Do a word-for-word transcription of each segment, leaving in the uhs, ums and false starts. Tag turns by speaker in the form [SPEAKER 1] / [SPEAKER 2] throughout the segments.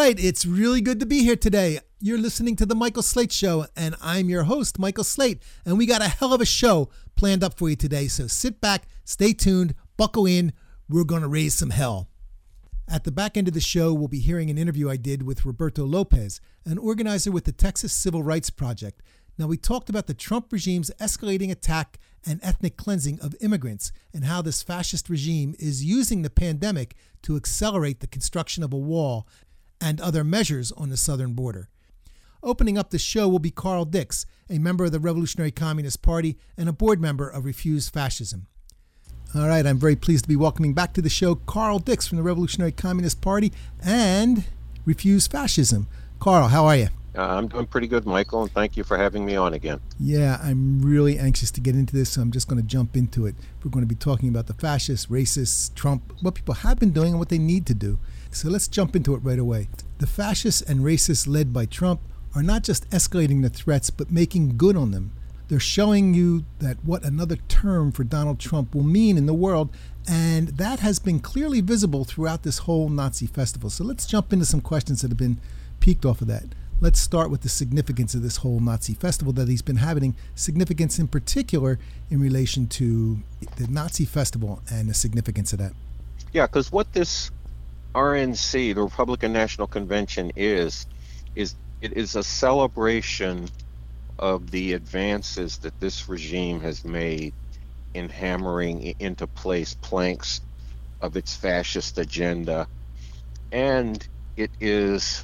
[SPEAKER 1] right, it's really good to be here today. You're listening to The Michael Slate Show, and I'm your host, Michael Slate. And we got a hell of a show planned up for you today, so sit back, stay tuned, buckle in. We're going to raise some hell. At the back end of the show, we'll be hearing an interview I did with Roberto Lopez, an organizer with the Texas Civil Rights Project. Now, we talked about the Trump regime's escalating attack and ethnic cleansing of immigrants and how this fascist regime is using the pandemic to accelerate the construction of a wall and other measures on the southern border. Opening up the show will be Carl Dix, a member of the Revolutionary Communist Party and a board member of Refuse Fascism. All right, I'm very pleased to be welcoming back to the show Carl Dix from the Revolutionary Communist Party and Refuse Fascism. Carl, how are you?
[SPEAKER 2] Uh, I'm doing pretty good, Michael, and thank you for having me on again.
[SPEAKER 1] Yeah, I'm really anxious to get into this, so I'm just going to jump into it. We're going to be talking about the fascists, racists, Trump, what people have been doing and what they need to do. So let's jump into it right away. The fascists and racists led by Trump are not just escalating the threats, but making good on them. They're showing you that what another term for Donald Trump will mean in the world, and that has been clearly visible throughout this whole Nazi festival. So let's jump into some questions that have been peaked off of that. Let's start with the significance of this whole Nazi festival that he's been having, significance in particular in relation to the Nazi festival and the significance of that.
[SPEAKER 2] Yeah, because what this R N C, the Republican National Convention, is, is it is a celebration of the advances that this regime has made in hammering into place planks of its fascist agenda. And it is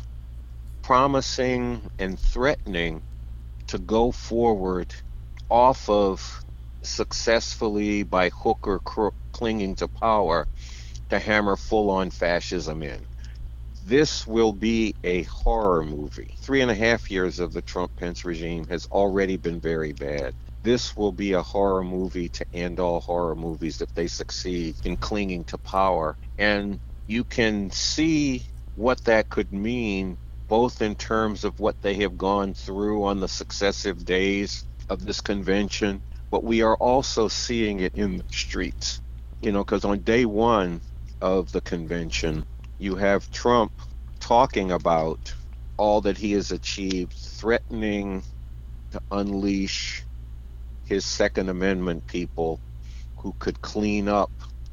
[SPEAKER 2] promising and threatening to go forward off of successfully by hook or crook clinging to power to hammer full-on fascism in. This will be a horror movie. Three and a half years of the Trump-Pence regime has already been very bad. This will be a horror movie to end all horror movies if they succeed in clinging to power. And you can see what that could mean both in terms of what they have gone through on the successive days of this convention, but we are also seeing it in the streets. You know, because on day one of the convention, you have Trump talking about all that he has achieved, threatening to unleash his Second Amendment people who could clean up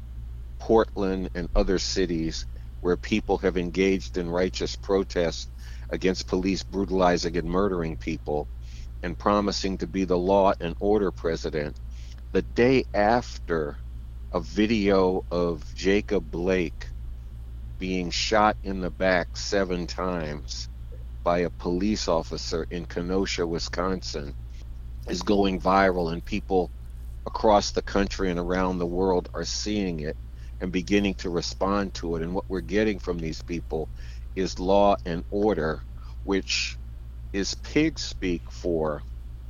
[SPEAKER 2] Portland and other cities where people have engaged in righteous protests against police brutalizing and murdering people, and promising to be the law and order president. The day after, a video of Jacob Blake being shot in the back seven times by a police officer in Kenosha, Wisconsin, is going viral, and people across the country and around the world are seeing it and beginning to respond to it. And what we're getting from these people is law and order, which is pig speak for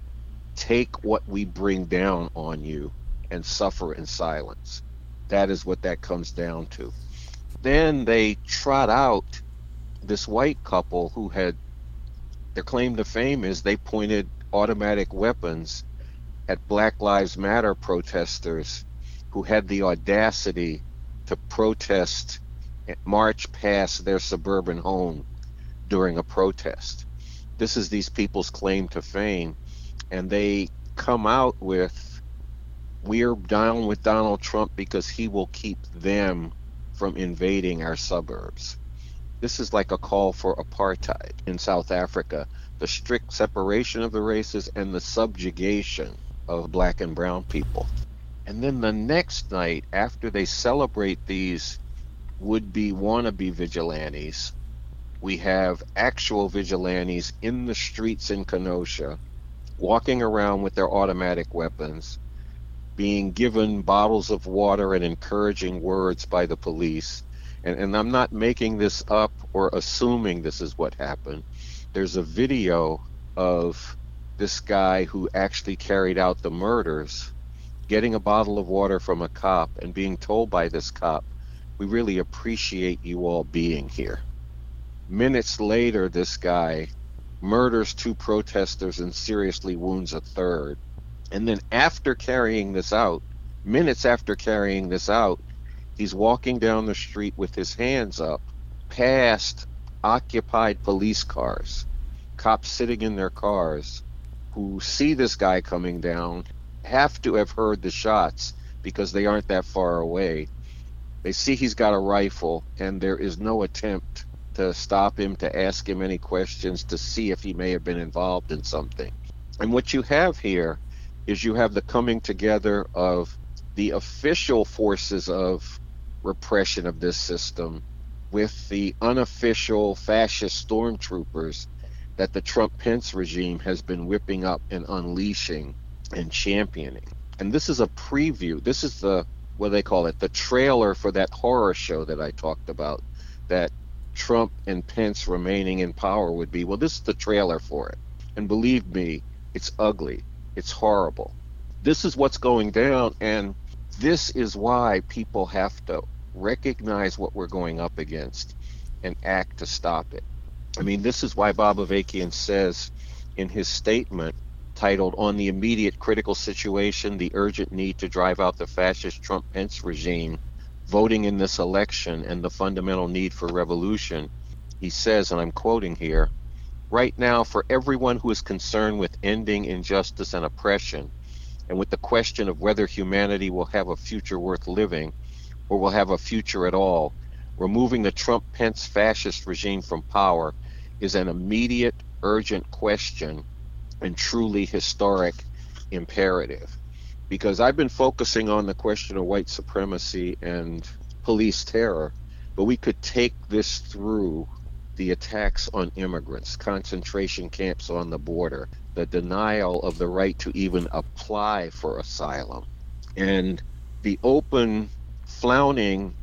[SPEAKER 2] take what we bring down on you and suffer in silence. That is what that comes down to. Then they trot out this white couple who had, their claim to fame is they pointed automatic weapons at Black Lives Matter protesters who had the audacity to protest, march past their suburban home during a protest. This is these people's claim to fame, and they come out with, we're down with Donald Trump because he will keep them from invading our suburbs. This is like a call for apartheid in South Africa, the strict separation of the races and the subjugation of black and brown people. And then the next night, after they celebrate these would-be wannabe vigilantes, we have actual vigilantes in the streets in Kenosha, walking around with their automatic weapons, being given bottles of water and encouraging words by the police. And, and I'm not making this up or assuming this is what happened. There's a video of this guy who actually carried out the murders getting a bottle of water from a cop and being told by this cop, we really appreciate you all being here. Minutes later, this guy murders two protesters and seriously wounds a third. And then after carrying this out, minutes after carrying this out, he's walking down the street with his hands up past occupied police cars, cops sitting in their cars who see this guy coming down, have to have heard the shots because they aren't that far away. They see he's got a rifle, and there is no attempt to stop him, to ask him any questions, to see if he may have been involved in something. And what you have here is you have the coming together of the official forces of repression of this system with the unofficial fascist stormtroopers that the Trump-Pence regime has been whipping up and unleashing and championing. And this is a preview. This is the, what do they call it, the trailer for that horror show that I talked about, that Trump and Pence remaining in power would be. Well, this is the trailer for it. And believe me, it's ugly. It's horrible. This is what's going down, and this is why people have to recognize what we're going up against and act to stop it. I mean, this is why Bob Avakian says in his statement titled "On the Immediate Critical Situation, the Urgent Need to Drive Out the Fascist Trump-Pence Regime, Voting in This Election and the Fundamental Need for Revolution," he says, and I'm quoting here, "Right now, for everyone who is concerned with ending injustice and oppression, and with the question of whether humanity will have a future worth living, or will have a future at all, removing the Trump-Pence fascist regime from power is an immediate, urgent question and truly historic imperative." Because I've been focusing on the question of white supremacy and police terror, but we could take this through the attacks on immigrants, concentration camps on the border, the denial of the right to even apply for asylum, and the open flouting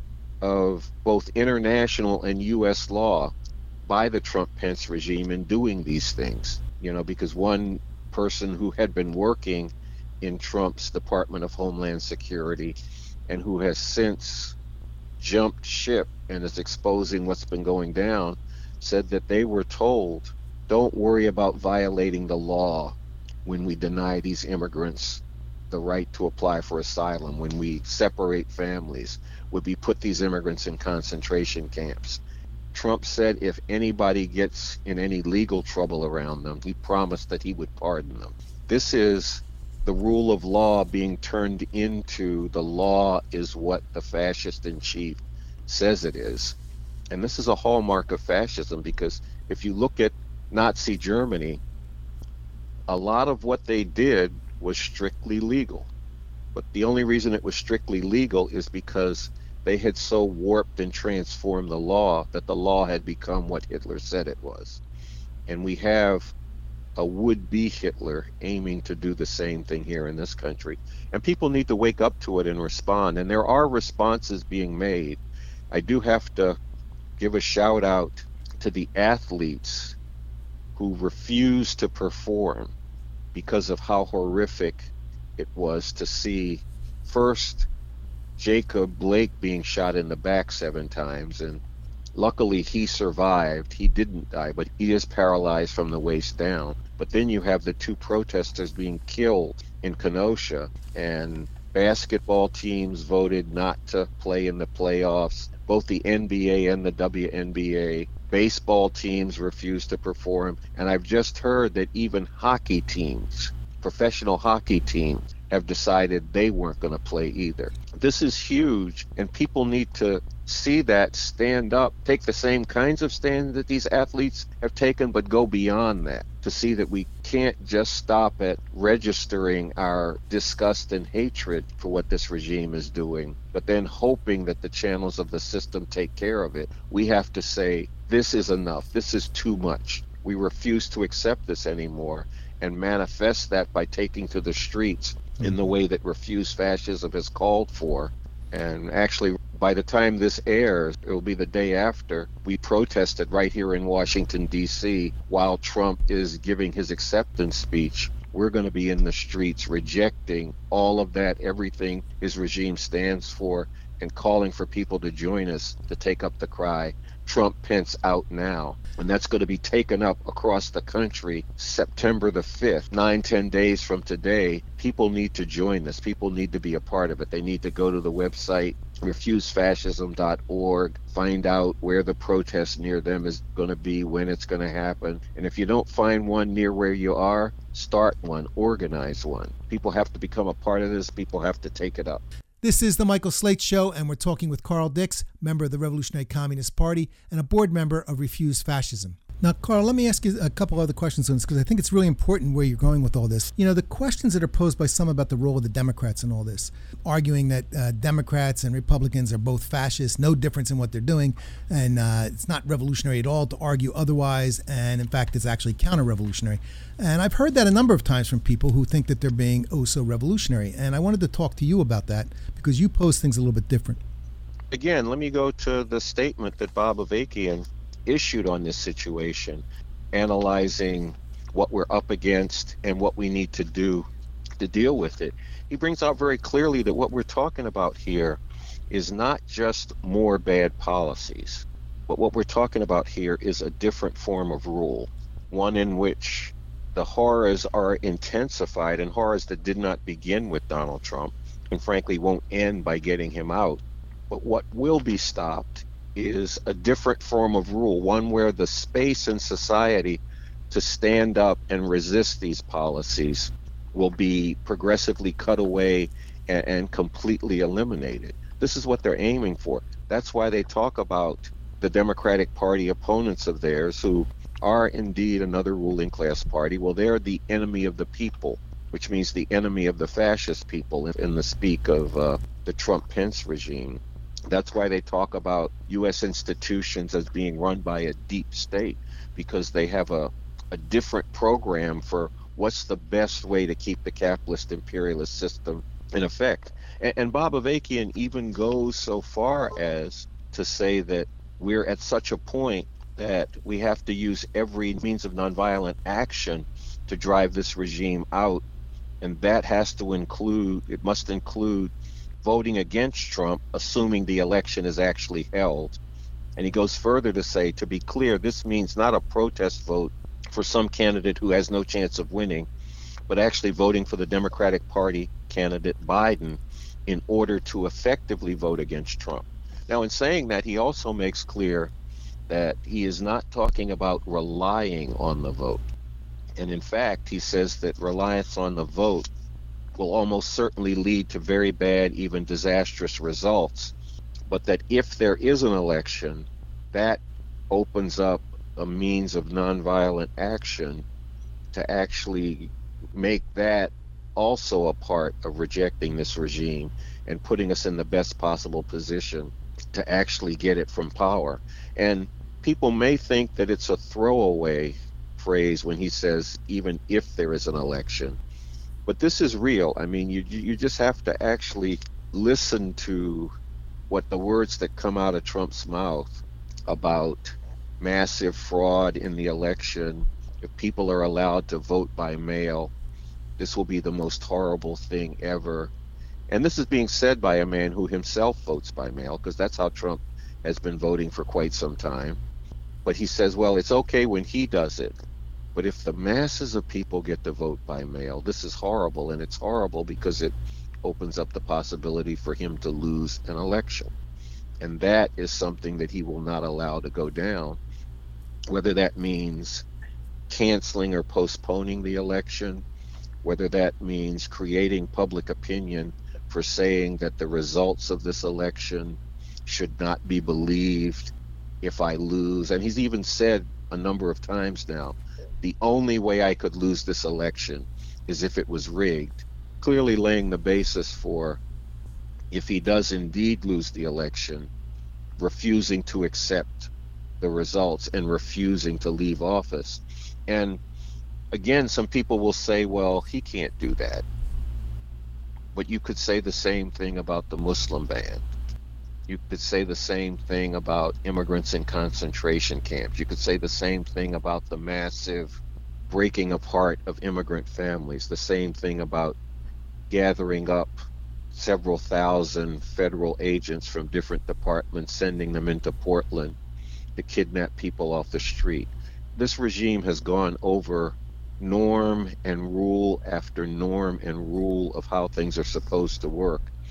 [SPEAKER 2] of both international and U S law by the Trump-Pence regime in doing these things. You know, because one person who had been working in Trump's Department of Homeland Security and who has since jumped ship and is exposing what's been going down, said that they were told, don't worry about violating the law when we deny these immigrants the right to apply for asylum, when we separate families, when we put these immigrants in concentration camps. Trump said if anybody gets in any legal trouble around them, he promised that he would pardon them. This is the rule of law being turned into the law is what the fascist in chief says it is. And this is a hallmark of fascism, because if you look at Nazi Germany, a lot of what they did was strictly legal. But the only reason it was strictly legal is because they had so warped and transformed the law that the law had become what Hitler said it was. And we have a would-be Hitler aiming to do the same thing here in this country. And people need to wake up to it and respond. And there are responses being made. I do have to give a shout out to the athletes who refused to perform because of how horrific it was to see first Jacob Blake being shot in the back seven times, and luckily he survived. He didn't die, but he is paralyzed from the waist down. But then you have the two protesters being killed in Kenosha, and basketball teams voted not to play in the playoffs, both the N B A and the W N B A. Baseball teams refused to perform, and I've just heard that even hockey teams, professional hockey teams, have decided they weren't going to play either. This is huge, and people need to see that, stand up, take the same kinds of stands that these athletes have taken, but go beyond that to see that we can't just stop at registering our disgust and hatred for what this regime is doing, but then hoping that the channels of the system take care of it. We have to say, this is enough. This is too much. We refuse to accept this anymore, and manifest that by taking to the streets in the way that Refuse Fascism has called for. And actually, by the time this airs, it will be the day after, we protested right here in Washington, D C, while Trump is giving his acceptance speech. We're going to be in the streets rejecting all of that, everything his regime stands for, and calling for people to join us to take up the cry, Trump Pence out now. And that's going to be taken up across the country September the fifth, nine, ten days from today. People need to join this. People need to be a part of it. They need to go to the website refuse fascism dot org. Find out where the protest near them is going to be, when it's going to happen. And if you don't find one near where you are, start one, organize one. People have to become a part of this. People have to take it up.
[SPEAKER 1] This is the Michael Slate Show, and we're talking with Carl Dix, member of the Revolutionary Communist Party and a board member of Refuse Fascism. Now, Carl, let me ask you a couple other questions on this, because I think it's really important where you're going with all this. You know, the questions that are posed by some about the role of the Democrats in all this, arguing that uh, Democrats and Republicans are both fascists, no difference in what they're doing, and uh, it's not revolutionary at all to argue otherwise, and in fact, it's actually counter-revolutionary. And I've heard that a number of times from people who think that they're being oh so revolutionary, and I wanted to talk to you about that, because you pose things a little bit different.
[SPEAKER 2] Again, let me go to the statement that Bob Avakian issued on this situation, analyzing what we're up against and what we need to do to deal with it. He brings out very clearly that what we're talking about here is not just more bad policies, but what we're talking about here is a different form of rule, one in which the horrors are intensified, and horrors that did not begin with Donald Trump and frankly won't end by getting him out. But what will be stopped is a different form of rule, one where the space in society to stand up and resist these policies will be progressively cut away and, and completely eliminated. This is what they're aiming for. That's why they talk about the Democratic Party opponents of theirs, who are indeed another ruling class party. Well, they're the enemy of the people, which means the enemy of the fascist people in the speak of uh, the Trump-Pence regime. That's why they talk about U S institutions as being run by a deep state, because they have a, a different program for what's the best way to keep the capitalist imperialist system in effect. And, and Bob Avakian even goes so far as to say that we're at such a point that we have to use every means of nonviolent action to drive this regime out. And that has to include, it must include voting against Trump, assuming the election is actually held. And he goes further to say, to be clear, this means not a protest vote for some candidate who has no chance of winning, but actually voting for the Democratic Party candidate Biden in order to effectively vote against Trump. Now, in saying that, he also makes clear that he is not talking about relying on the vote. And in fact, he says that reliance on the vote will almost certainly lead to very bad, even disastrous results, but that if there is an election, that opens up a means of nonviolent action to actually make that also a part of rejecting this regime and putting us in the best possible position to actually get it from power. And people may think that it's a throwaway phrase when he says, even if there is an election. But this is real. I mean, you you just have to actually listen to what the words that come out of Trump's mouth about massive fraud in the election. If people are allowed to vote by mail, this will be the most horrible thing ever. And this is being said by a man who himself votes by mail, because that's how Trump has been voting for quite some time. But he says, well, it's okay when he does it. But if the masses of people get to vote by mail, this is horrible. And it's horrible because it opens up the possibility for him to lose an election. And that is something that he will not allow to go down, whether that means canceling or postponing the election, whether that means creating public opinion for saying that the results of this election should not be believed if I lose. And he's even said a number of times now, the only way I could lose this election is if it was rigged, clearly laying the basis for, if he does indeed lose the election, refusing to accept the results and refusing to leave office. And again, some people will say, well, he can't do that. But you could say the same thing about the Muslim ban. You could say the same thing about immigrants in concentration camps. You could say the same thing about the massive breaking apart of immigrant families. The same thing about gathering up several thousand federal agents from different departments, sending them into Portland to kidnap people off the street. This regime has gone over norm and rule after norm and rule of how things are supposed to work.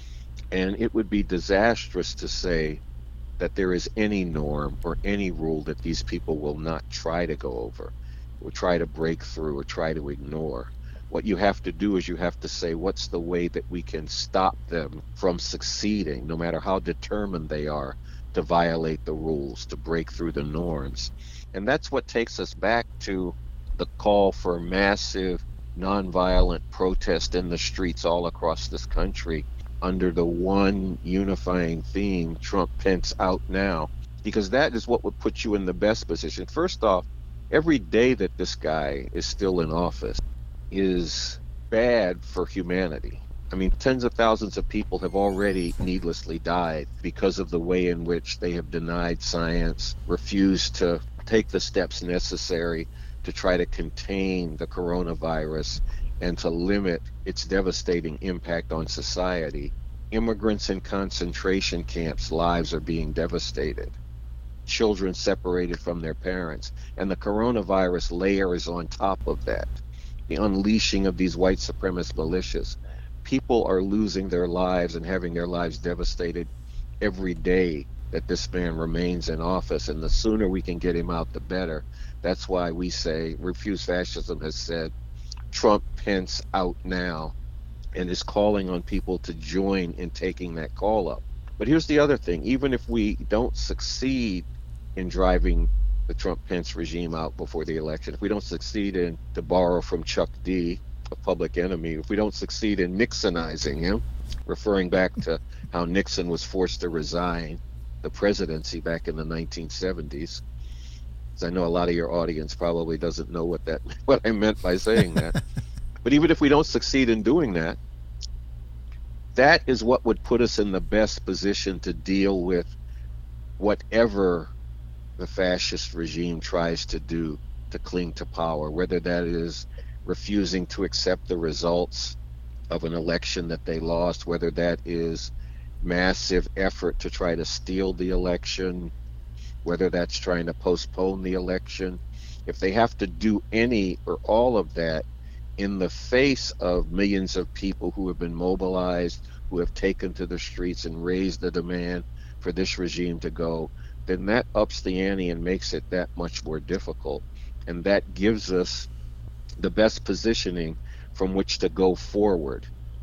[SPEAKER 2] And it would be disastrous to say that there is any norm or any rule that these people will not try to go over, or try to break through, or try to ignore. What you have to do is you have to say, what's the way that we can stop them from succeeding, no matter how determined they are to violate the rules, to break through the norms. And that's what takes us back to the call for massive nonviolent protest in the streets all across this country under the one unifying theme, Trump Pence out now, because that is what would put you in the best position. First off, every day that this guy is still in office is bad for humanity. I mean, tens of thousands of people have already needlessly died because of the way in which they have denied science, refused to take the steps necessary to try to contain the coronavirus and to limit its devastating impact on society. Immigrants in concentration camps' lives are being devastated. Children separated from their parents. And the coronavirus layers on top of that. The unleashing of these white supremacist militias. People are losing their lives and having their lives devastated every day that this man remains in office. And the sooner we can get him out, the better. That's why we say Refuse Fascism has said Trump Pence out now, and is calling on people to join in taking that call up. But here's the other thing. Even if we don't succeed in driving the Trump Pence regime out before the election, if we don't succeed in, to borrow from Chuck D, a Public Enemy, if we don't succeed in Nixonizing him, referring back to how Nixon was forced to resign the presidency back in the nineteen seventies, because I know a lot of your audience probably doesn't know what that what I meant by saying that. But even if we don't succeed in doing that, that is what would put us in the best position to deal with whatever the fascist regime tries to do to cling to power, whether that is refusing to accept the results of an election that they lost, whether that is massive effort to try to steal the election, whether that's trying to postpone the election. If they have to do any or all of that in the face of millions of people who have been mobilized, who have taken to the streets and raised the demand for this regime to go, then that ups the ante and makes it that much more difficult. And that gives us the best positioning from which to go forward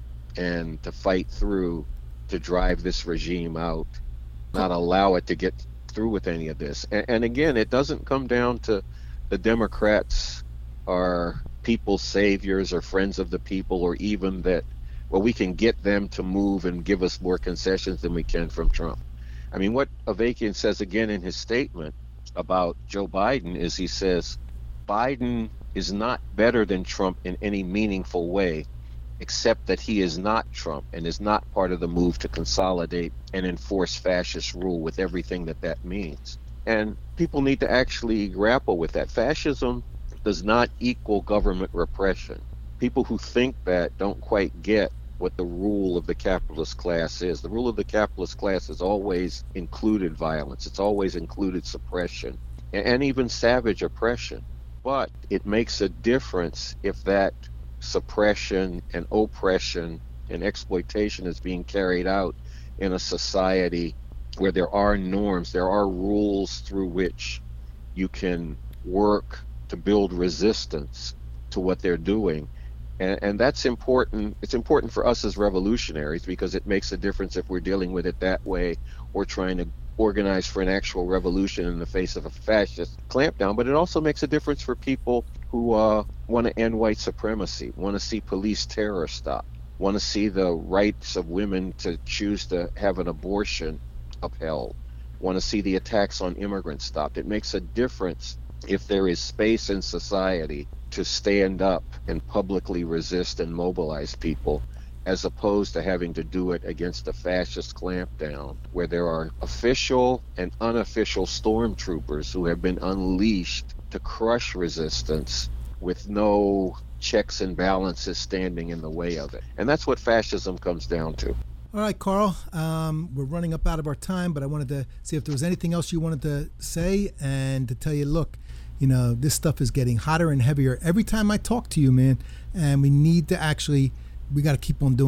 [SPEAKER 2] and to fight through, to drive this regime out, not allow it to get through with any of this. And, and again, it doesn't come down to the Democrats are people's saviors or friends of the people, or even that, well, we can get them to move and give us more concessions than we can from Trump. I mean, what Avakian says again in his statement about Joe Biden is he says, Biden is not better than Trump in any meaningful way, except that he is not Trump and is not part of the move to consolidate and enforce fascist rule with everything that that means. And people need to actually grapple with that. Fascism does not equal government repression. People who think that don't quite get what the rule of the capitalist class is. The rule of the capitalist class has always included violence. It's always included suppression and even savage oppression. But it makes a difference if that suppression and oppression and exploitation is being carried out in a society where there are norms, there are rules through which you can work to build resistance to what they're doing. And, and that's important. It's important for us as revolutionaries because it makes a difference if we're dealing with it that way or trying to organize for an actual revolution in the face of a fascist clampdown. But it also makes a difference for people who uh, want to end white supremacy, want to see police terror stop, want to see the rights of women to choose to have an abortion upheld, want to see the attacks on immigrants stopped. It makes a difference if there is space in society to stand up and publicly resist and mobilize people, as opposed to having to do it against a fascist clampdown where there are official and unofficial stormtroopers who have been unleashed to crush resistance with no checks and balances standing in the way of it. And that's what fascism comes down to.
[SPEAKER 1] All right, Carl, um, we're running up out of our time, but I wanted to see if there was anything else you wanted to say and to tell you, look, you know, this stuff is getting hotter and heavier every time I talk to you, man. And we need to actually, we got to keep on doing this.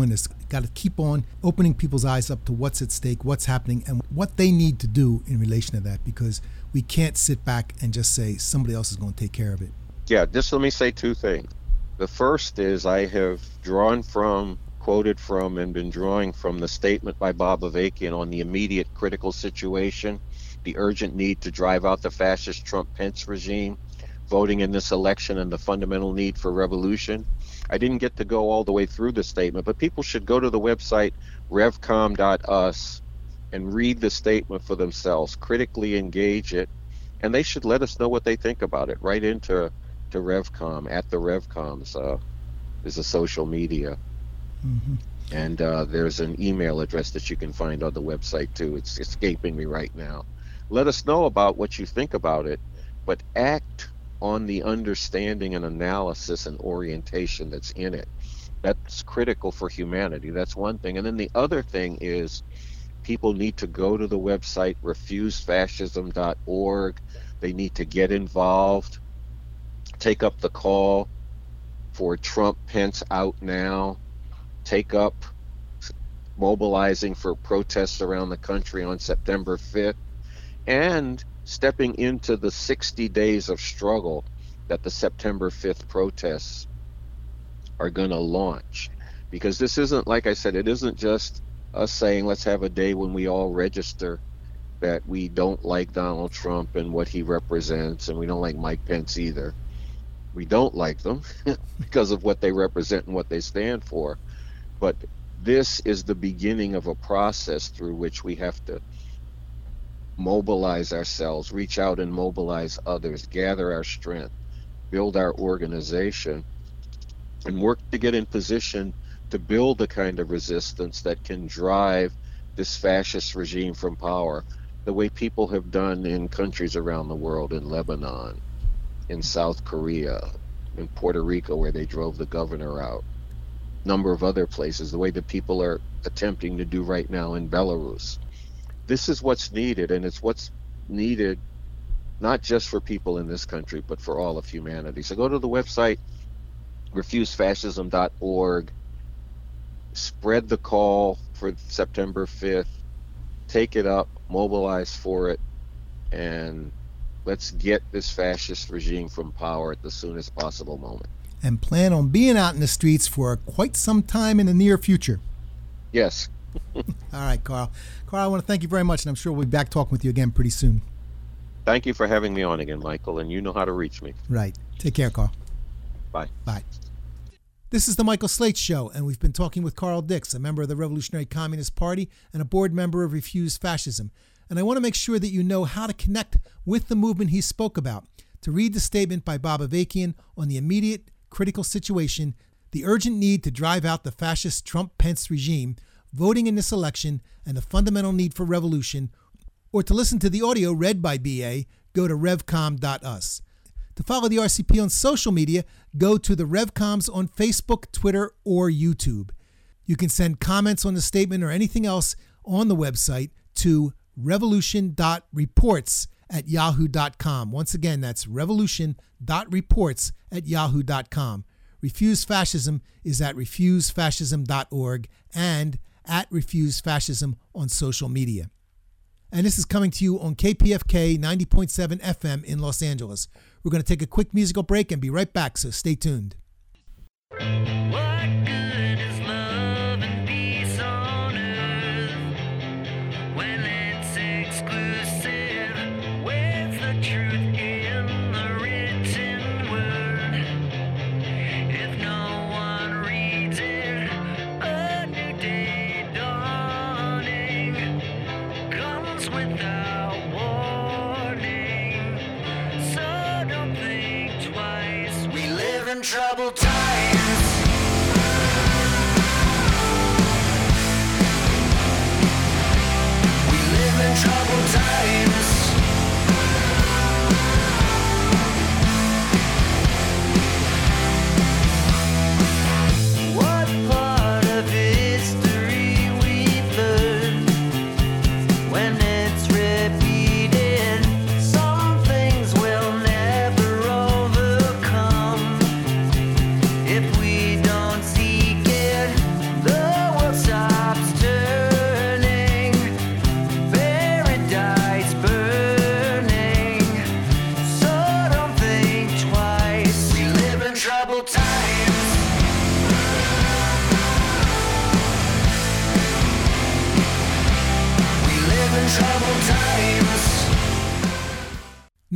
[SPEAKER 1] got to keep on opening people's eyes up to what's at stake, what's happening, and what they need to do in relation to that, because we can't sit back and just say somebody else is going to take care of it.
[SPEAKER 2] Yeah, just let me say two things. The first is I have drawn from, quoted from, and been drawing from the statement by Bob Avakian on the immediate critical situation, the urgent need to drive out the fascist Trump-Pence regime, voting in this election, and the fundamental need for revolution. I didn't get to go all the way through the statement, but people should go to the website revcom dot us and read the statement for themselves, critically engage it, and they should let us know what they think about it. Right into to Revcom, at the Revcoms. Uh, there's a social media. Mm-hmm. And uh, there's an email address that you can find on the website too. It's escaping me right now. Let us know about what you think about it, but act on the understanding and analysis and orientation that's in it. That's critical for humanity. That's one thing. And then the other thing is people need to go to the website refuse fascism dot org. They need to get involved, take up the call for Trump Pence out now, take up mobilizing for protests around the country on September fifth, and stepping into the sixty days of struggle that the September fifth protests are going to launch. Because this isn't, like I said, it isn't just us saying let's have a day when we all register that we don't like Donald Trump and what he represents, and we don't like Mike Pence either. We don't like them because of what they represent and what they stand for. But this is the beginning of a process through which we have to mobilize ourselves, reach out and mobilize others, gather our strength, build our organization, and work to get in position to build the kind of resistance that can drive this fascist regime from power, the way people have done in countries around the world, in Lebanon, in South Korea, in Puerto Rico, where they drove the governor out, number of other places, the way that people are attempting to do right now in Belarus. This is what's needed, and it's what's needed not just for people in this country, but for all of humanity. So go to the website refuse fascism dot org, spread the call for September fifth, take it up, mobilize for it, and let's get this fascist regime from power at the soonest possible moment.
[SPEAKER 1] And plan on being out in the streets for quite some time in the near future.
[SPEAKER 2] Yes.
[SPEAKER 1] All right, Carl. Carl, I want to thank you very much, and I'm sure we'll be back talking with you again pretty soon.
[SPEAKER 2] Thank you for having me on again, Michael, and you know how to reach me.
[SPEAKER 1] Right. Take care, Carl.
[SPEAKER 2] Bye.
[SPEAKER 1] Bye. This is the Michael Slate Show, and we've been talking with Carl Dix, a member of the Revolutionary Communist Party and a board member of Refuse Fascism. And I want to make sure that you know how to connect with the movement he spoke about. To read the statement by Bob Avakian on the immediate critical situation, the urgent need to drive out the fascist Trump-Pence regime, voting in this election, and the fundamental need for revolution, or to listen to the audio read by B A, go to revcom dot us. To follow the R C P on social media, go to the Revcoms on Facebook, Twitter, or YouTube. You can send comments on the statement or anything else on the website to revolution dot reports at yahoo dot com. Once again, that's revolution dot reports at yahoo dot com. Refuse Fascism is at refuse fascism dot org and at Refuse Fascism on social media. And this is coming to you on K P F K ninety point seven F M in Los Angeles. We're going to take a quick musical break and be right back, so stay tuned.
[SPEAKER 3] What good is love and peace on earth when it's exclusive? Where's the truth in the written word? If no one reads it, a new day dawning comes without warning. So don't think twice. We live in troubled times. Troubled times. What part of history we've learned when it's repeated? Some things we'll never overcome if we don't seek it. The world's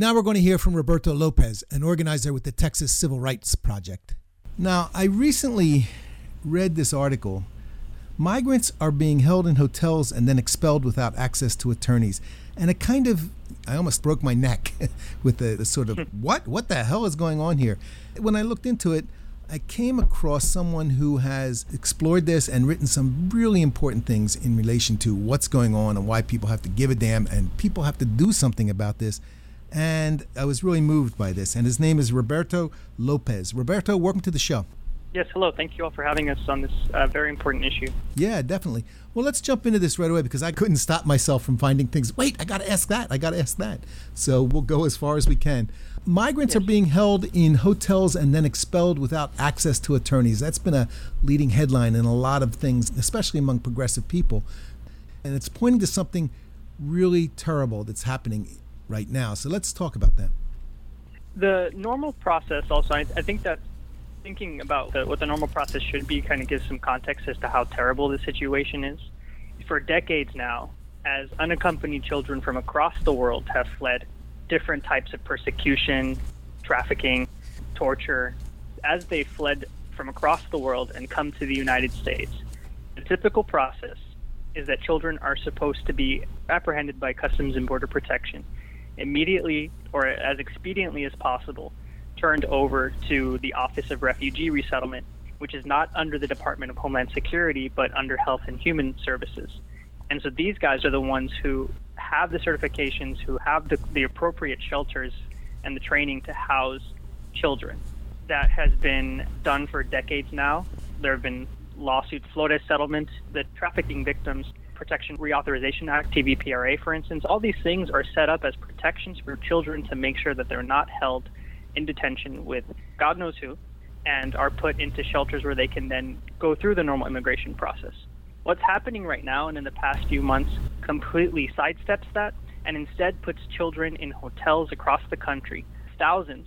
[SPEAKER 1] Now we're going to hear from Roberto Lopez, an organizer with the Texas Civil Rights Project. Now, I recently read this article. Migrants are being held in hotels and then expelled without access to attorneys. And it kind of, I almost broke my neck with the, the sort of, what? What the hell is going on here? When I looked into it, I came across someone who has explored this and written some really important things in relation to what's going on and why people have to give a damn and people have to do something about this. And I was really moved by this. And his name is Roberto Lopez. Roberto, welcome to the show.
[SPEAKER 4] Yes, hello. Thank you all for having us on this uh, very important issue.
[SPEAKER 1] Yeah, definitely. Well, let's jump into this right away because I couldn't stop myself from finding things. Wait, I got to ask that. I got to ask that. So we'll go as far as we can. Migrants yes. are being held in hotels and then expelled without access to attorneys. That's been a leading headline in a lot of things, especially among progressive people. And it's pointing to something really terrible that's happening right now. So let's talk about that.
[SPEAKER 4] The normal process also, I, I think that thinking about the, what the normal process should be kind of gives some context as to how terrible the situation is. For decades now, as unaccompanied children from across the world have fled different types of persecution, trafficking, torture, as they fled from across the world and come to the United States, the typical process is that children are supposed to be apprehended by Customs and Border Protection immediately or as expediently as possible, turned over to the Office of Refugee Resettlement, which is not under the Department of Homeland Security, but under Health and Human Services. And so these guys are the ones who have the certifications, who have the, the appropriate shelters and the training to house children. That has been done for decades now. There have been lawsuits, Flores settlement, the Trafficking Victims Protection Reauthorization Act, T V P R A, for instance. All these things are set up as protections for children to make sure that they're not held in detention with God knows who, and are put into shelters where they can then go through the normal immigration process. What's happening right now and in the past few months completely sidesteps that and instead puts children in hotels across the country, thousands,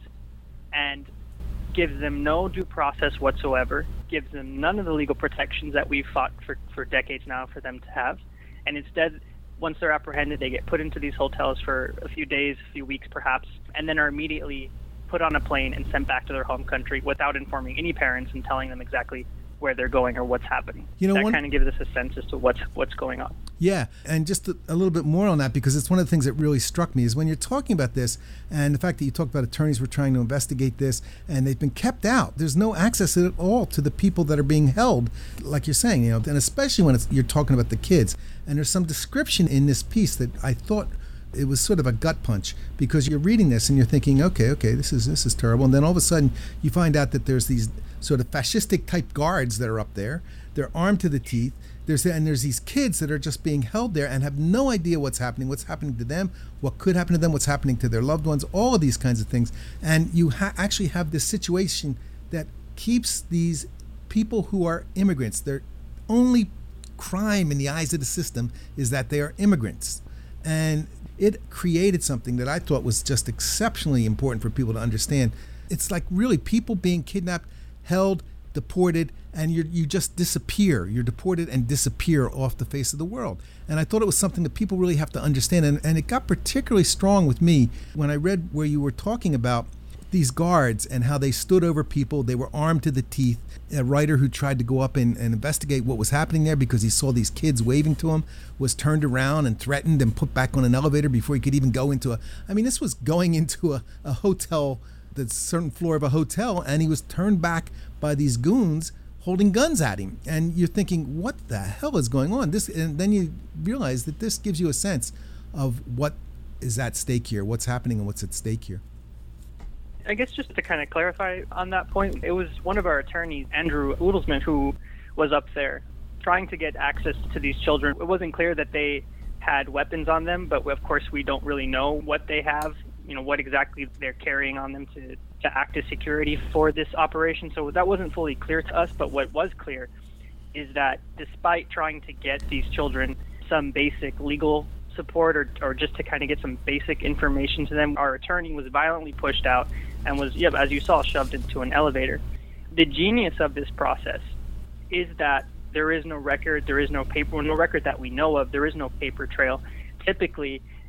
[SPEAKER 4] and gives them no due process whatsoever, gives them none of the legal protections that we've fought for, for decades now for them to have, and instead, once they're apprehended, they get put into these hotels for a few days, a few weeks perhaps, and then are immediately put on a plane and sent back to their home country without informing any parents and telling them exactly where they're going or what's happening. You know, that one, kind of gives us a sense as to what's what's going on.
[SPEAKER 1] Yeah, and just a, a little bit more on that, because it's one of the things that really struck me is when you're talking about this and the fact that you talked about attorneys were trying to investigate this and they've been kept out. There's no access at all to the people that are being held, like you're saying, you know, and especially when it's, you're talking about the kids. And there's some description in this piece that I thought it was sort of a gut punch, because you're reading this and you're thinking, okay, okay, this is this is terrible. And then all of a sudden you find out that there's these sort of fascistic type guards that are up there. They're armed to the teeth. There's and there's these kids that are just being held there and have no idea what's happening, what's happening to them, what could happen to them, what's happening to their loved ones, all of these kinds of things. And you ha- actually have this situation that keeps these people who are immigrants, their only crime in the eyes of the system is that they are immigrants. And it created something that I thought was just exceptionally important for people to understand. It's like really people being kidnapped, held, deported, and you you just disappear. You're deported and disappear off the face of the world. And I thought it was something that people really have to understand. And, and it got particularly strong with me when I read where you were talking about these guards and how they stood over people. They were armed to the teeth. A writer who tried to go up and, and investigate what was happening there because he saw these kids waving to him was turned around and threatened and put back on an elevator before he could even go into a, I mean, this was going into a, a hotel, the certain floor of a hotel, and he was turned back by these goons holding guns at him. And you're thinking, what the hell is going on? This, and then you realize that this gives you a sense of what is at stake here, what's happening and what's at stake here.
[SPEAKER 4] I guess just to kind of clarify on that point, it was one of our attorneys, Andrew Udelsman, who was up there trying to get access to these children. It wasn't clear that they had weapons on them, but of course we don't really know what they have, you know, what exactly they're carrying on them to, to act as security for this operation. So that wasn't fully clear to us, but what was clear is that despite trying to get these children some basic legal support or, or just to kind of get some basic information to them, our attorney was violently pushed out and was, yeah, as you saw, shoved into an elevator. The genius of this process is that there is no record, there is no paper, no record that we know of, there is no paper trail. Typically,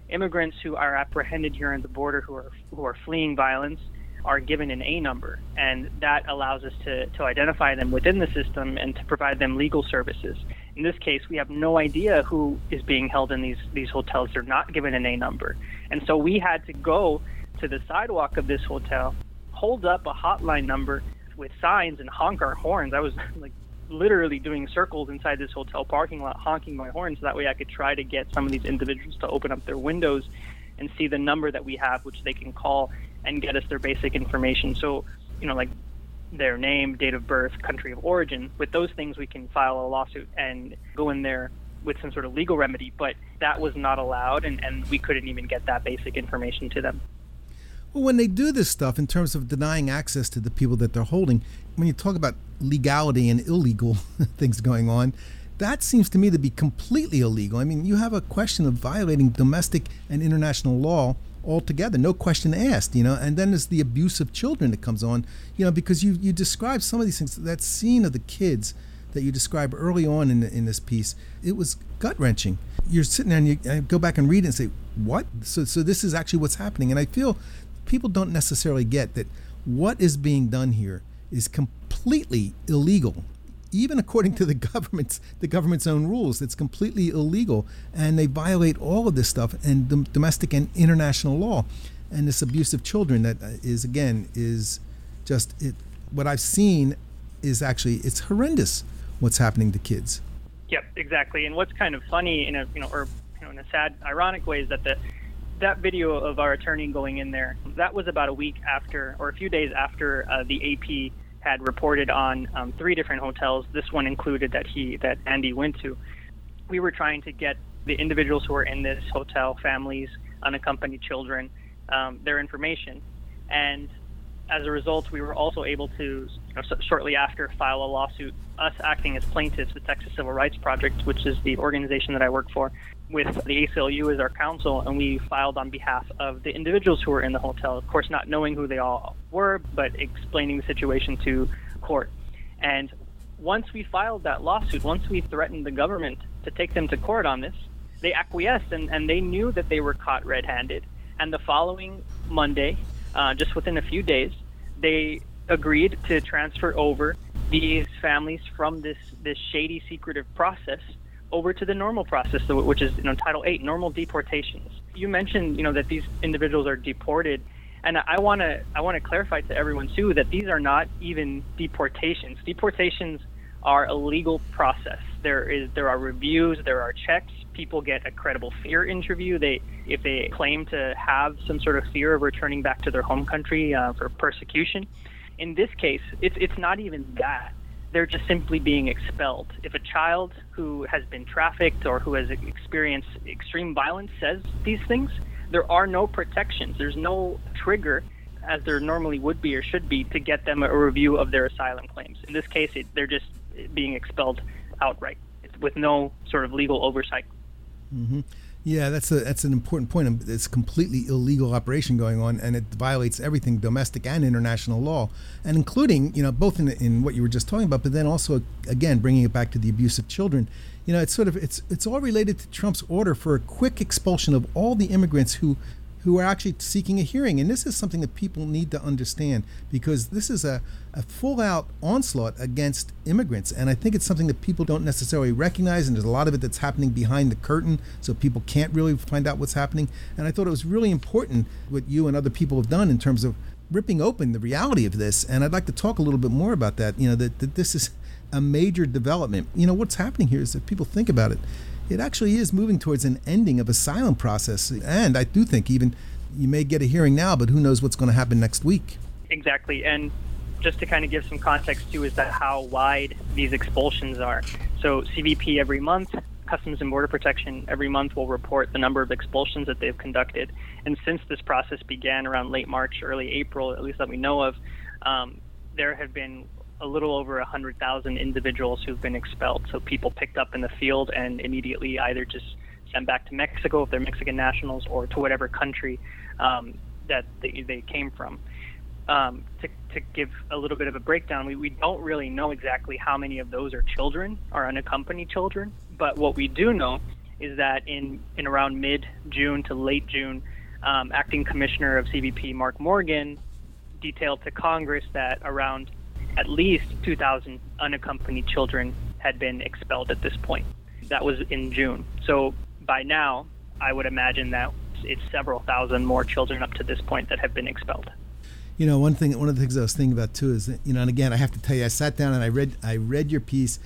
[SPEAKER 4] immigrants who are apprehended here on the border who are who are fleeing violence are given an A number, and that allows us to, to identify them within the system and to provide them legal services. In this case, we have no idea who is being held in these, these hotels. They're not given an A number. And so we had to go to the sidewalk of this hotel, hold up a hotline number with signs and honk our horns. I was like literally doing circles inside this hotel parking lot, honking my horn, so that way I could try to get some of these individuals to open up their windows and see the number that we have, which they can call and get us their basic information. So, you know, like their name, date of birth, country of origin. With those things, we can file a lawsuit and go in there with some sort of legal remedy. But that was not allowed, and, and we couldn't even get that basic information to them.
[SPEAKER 1] Well, when they do this stuff in terms of denying access to the people that they're holding, when you talk about legality and illegal things going on, that seems to me to be completely illegal. I mean, you have a question of violating domestic and international law altogether, no question asked, you know, and then there's the abuse of children that comes on, you know, because you you describe some of these things. That scene of the kids that you describe early on in in this piece, it was gut-wrenching. You're sitting there and you uh, go back and read it and say, what? So, so this is actually what's happening. And I feel people don't necessarily get that what is being done here is completely illegal. Even according to the government's the government's own rules, it's completely illegal, and they violate all of this stuff and dom- domestic and international law, and this abuse of children that is again is just it. What I've seen is actually it's horrendous what's happening to kids.
[SPEAKER 4] Yep, exactly. And what's kind of funny in a you know or you know in a sad, ironic way is that the that video of our attorney going in there, that was about a week after or a few days after uh, the A P had reported on um, three different hotels, this one included that he that Andy went to. We were trying to get the individuals who were in this hotel, families, unaccompanied children, um, their information. And as a result, we were also able to, you know, so shortly after, file a lawsuit, us acting as plaintiffs, the Texas Civil Rights Project, which is the organization that I work for, with the A C L U as our counsel, and we filed on behalf of the individuals who were in the hotel, of course not knowing who they all were, but explaining the situation to court. And once we filed that lawsuit, once we threatened the government to take them to court on this, they acquiesced, and, and they knew that they were caught red-handed. And the following Monday, uh, just within a few days, they agreed to transfer over these families from this, this shady, secretive process over to the normal process, which is, you know, Title eight, normal deportations. You mentioned, you know, that these individuals are deported, and I want to I want to clarify to everyone too that these are not even deportations. Deportations are a legal process. There is there are reviews, there are checks. People get a credible fear interview. They if they claim to have some sort of fear of returning back to their home country uh, for persecution. In this case, it's it's not even that. They're just simply being expelled. If a child who has been trafficked or who has experienced extreme violence says these things, there are no protections. There's no trigger, as there normally would be or should be, to get them a review of their asylum claims. In this case, it, they're just being expelled outright with no sort of legal oversight.
[SPEAKER 1] Mm-hmm. Yeah, that's a that's an important point. It's a completely illegal operation going on, and it violates everything, domestic and international law, and including, you know, both in in what you were just talking about, but then also again bringing it back to the abuse of children. You know, it's sort of it's it's all related to Trump's order for a quick expulsion of all the immigrants who who are actually seeking a hearing. And this is something that people need to understand, because this is a, a full-out onslaught against immigrants. And I think it's something that people don't necessarily recognize, and there's a lot of it that's happening behind the curtain, so people can't really find out what's happening. And I thought it was really important what you and other people have done in terms of ripping open the reality of this. And I'd like to talk a little bit more about that, you know, that, that this is a major development. You know, what's happening here is that people think about it. It actually is moving towards an ending of asylum process. And I do think even you may get a hearing now, but who knows what's going to happen next week.
[SPEAKER 4] Exactly. And just to kind of give some context too, is that how wide these expulsions are. So C B P every month, Customs and Border Protection every month will report the number of expulsions that they've conducted. And since this process began around late March, early April, at least that we know of, um, there have been a little over one hundred thousand individuals who've been expelled. So people picked up in the field and immediately either just sent back to Mexico if they're Mexican nationals, or to whatever country um, that they, they came from. Um, to, to give a little bit of a breakdown, we, we don't really know exactly how many of those are children or unaccompanied children, but what we do know is that in, in around mid-June to late June, um, Acting Commissioner of C B P Mark Morgan detailed to Congress that around at least two thousand unaccompanied children had been expelled at this point. That was in June. So by now, I would imagine that it's several thousand more children up to this point that have been expelled.
[SPEAKER 1] You know, one thing, one of the things I was thinking about too is that, you know, and again, I have to tell you, I sat down and I read, I read your piece.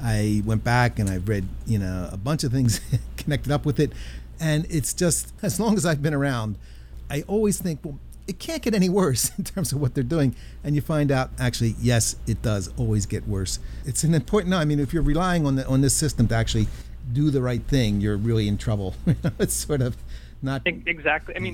[SPEAKER 1] I went back and I read, you know, a bunch of things connected up with it. And it's just, as long as I've been around, I always think, well, it can't get any worse in terms of what they're doing. And you find out, actually, yes, it does always get worse. It's an important, no, I mean, if you're relying on the, on this system to actually do the right thing, you're really in trouble. It's sort of not.
[SPEAKER 4] Exactly. I mean,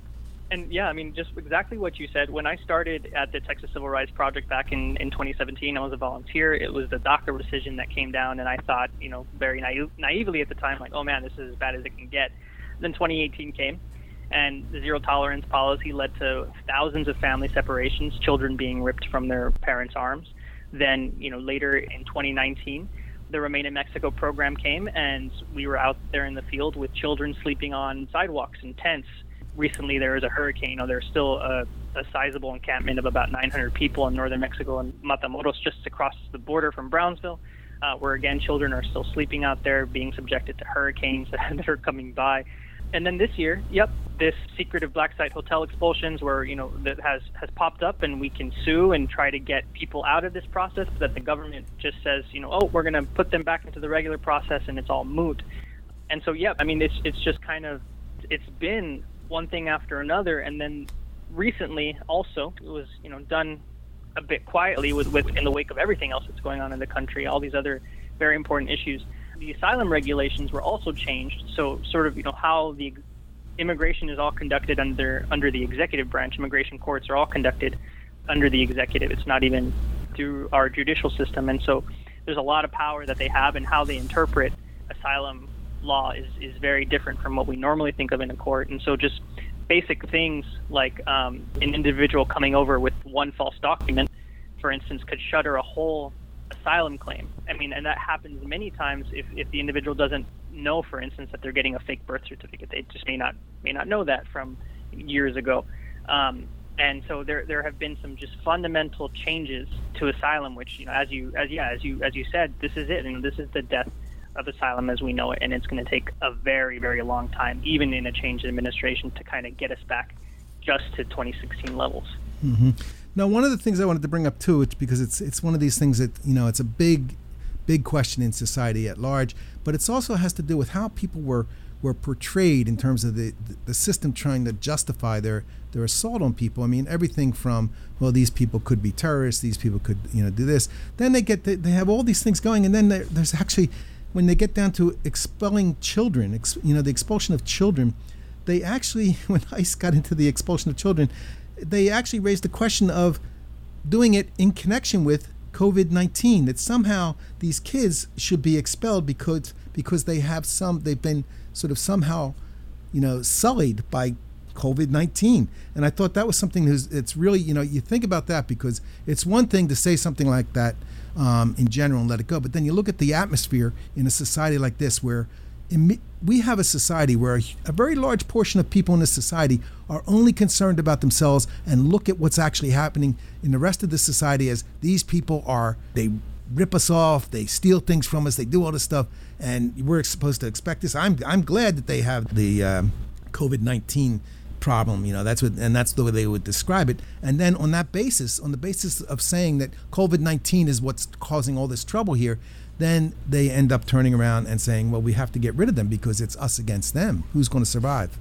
[SPEAKER 4] and yeah, I mean, just exactly what you said. When I started at the Texas Civil Rights Project back in, in twenty seventeen, I was a volunteer. It was the DACA decision that came down, and I thought, you know, very naive, naively at the time, like, oh man, this is as bad as it can get. Then twenty eighteen came, and the zero tolerance policy led to thousands of family separations, children being ripped from their parents' arms. Then, you know, later in twenty nineteen, the Remain in Mexico program came, and we were out there in the field with children sleeping on sidewalks and tents. Recently, there was a hurricane. You know, there's still a, a sizable encampment of about nine hundred people in northern Mexico and Matamoros, just across the border from Brownsville, uh, where, again, children are still sleeping out there, being subjected to hurricanes that are coming by. And then this year, yep, this secretive black site hotel expulsions where, you know, that has, has popped up, and we can sue and try to get people out of this process, but that the government just says, you know, oh, we're going to put them back into the regular process and it's all moot. And so, yeah, I mean, it's it's just kind of, it's been one thing after another. And then recently also, it was, you know, done a bit quietly with, with in the wake of everything else that's going on in the country, all these other very important issues. The asylum regulations were also changed. So sort of, you know, how the immigration is all conducted under under the executive branch. Immigration courts are all conducted under the executive. It's not even through our judicial system. And so there's a lot of power that they have, and how they interpret asylum law is, is very different from what we normally think of in a court. And so just basic things like um, an individual coming over with one false document, for instance, could shutter a whole asylum claim. I mean, and that happens many times if, if the individual doesn't know, for instance, that they're getting a fake birth certificate. They just may not may not know that from years ago. Um, and so there there have been some just fundamental changes to asylum, which, you know, as you as yeah as you as you said, this is it, and this is the death of asylum as we know it, and it's going to take a very very long time, even in a change in administration, to kind of get us back just to twenty sixteen levels.
[SPEAKER 1] Mm-hmm. Now, one of the things I wanted to bring up too, it's because it's it's one of these things that, you know, it's a big, big question in society at large, but it also has to do with how people were were portrayed in terms of the the system trying to justify their their assault on people. I mean, everything from, well, these people could be terrorists, these people could, you know, do this. Then they get they have all these things going, and then there, there's actually, when they get down to expelling children, ex, you know, the expulsion of children, they actually, when ICE got into the expulsion of children, they actually raised the question of doing it in connection with COVID nineteen, that somehow these kids should be expelled because because they have some, they've been sort of somehow, you know, sullied by COVID nineteen. And I thought that was something that's, it's really, you know, you think about that, because it's one thing to say something like that um, in general and let it go. But then you look at the atmosphere in a society like this, where in, we have a society where a, a very large portion of people in this society are only concerned about themselves, and look at what's actually happening in the rest of the society as these people are, they rip us off, they steal things from us, they do all this stuff, and we're supposed to expect this. I'm I'm glad that they have the um, COVID nineteen problem, you know, that's what, and that's the way they would describe it. And then on that basis, on the basis of saying that COVID nineteen is what's causing all this trouble here, then they end up turning around and saying, well, we have to get rid of them because it's us against them. Who's going to survive?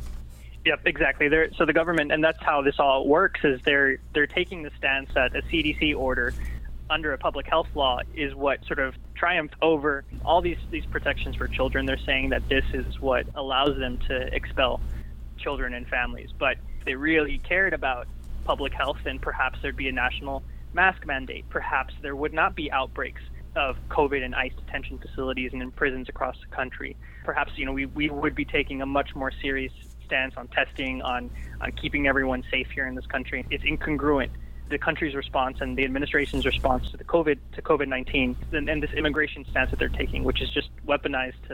[SPEAKER 4] Yep, exactly. They're, so the government, and that's how this all works, is they're they're taking the stance that a C D C order under a public health law is what sort of triumphed over all these, these protections for children. They're saying that this is what allows them to expel children and families. But if they really cared about public health, then perhaps there'd be a national mask mandate. Perhaps there would not be outbreaks of COVID in ICE detention facilities and in prisons across the country. Perhaps, you know, we, we would be taking a much more serious stance on testing, on, on keeping everyone safe here in this country. It's incongruent, the country's response and the administration's response to the COVID to COVID nineteen, and, and this immigration stance that they're taking, which is just weaponized to